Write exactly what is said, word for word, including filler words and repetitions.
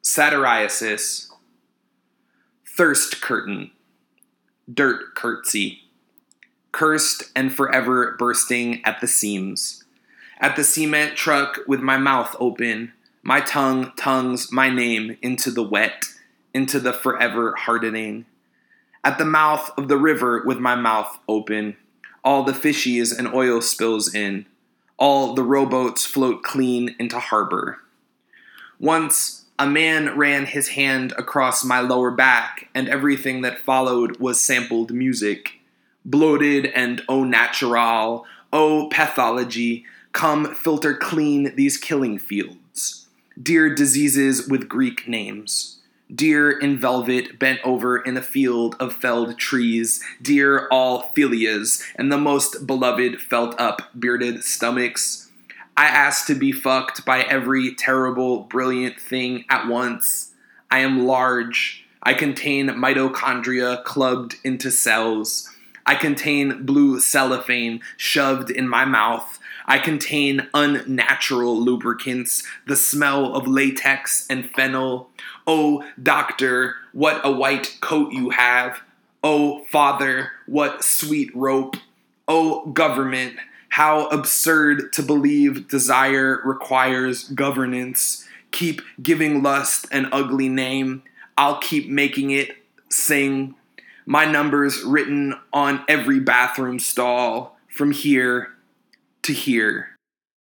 Satyriasis, thirst curtain, dirt curtsy, cursed and forever bursting at the seams. At the cement truck with my mouth open, my tongue tongues my name into the wet, into the forever hardening. At the mouth of the river with my mouth open, all the fishies and oil spills in, all the rowboats float clean into harbor. Once a man ran his hand across my lower back, and everything that followed was sampled music. Bloated and au natural, au pathology, come filter clean these killing fields. Dear diseases with Greek names. Deer in velvet bent over in a field of felled trees. Dear all philias and the most beloved felt up bearded stomachs. I ask to be fucked by every terrible, brilliant thing at once. I am large. I contain mitochondria clubbed into cells. I contain blue cellophane shoved in my mouth. I contain unnatural lubricants, the smell of latex and fennel. Oh, doctor, what a white coat you have. Oh, father, what sweet rope. Oh, government, how absurd to believe desire requires governance. Keep giving lust an ugly name. I'll keep making it sing. My number's written on every bathroom stall from here to here.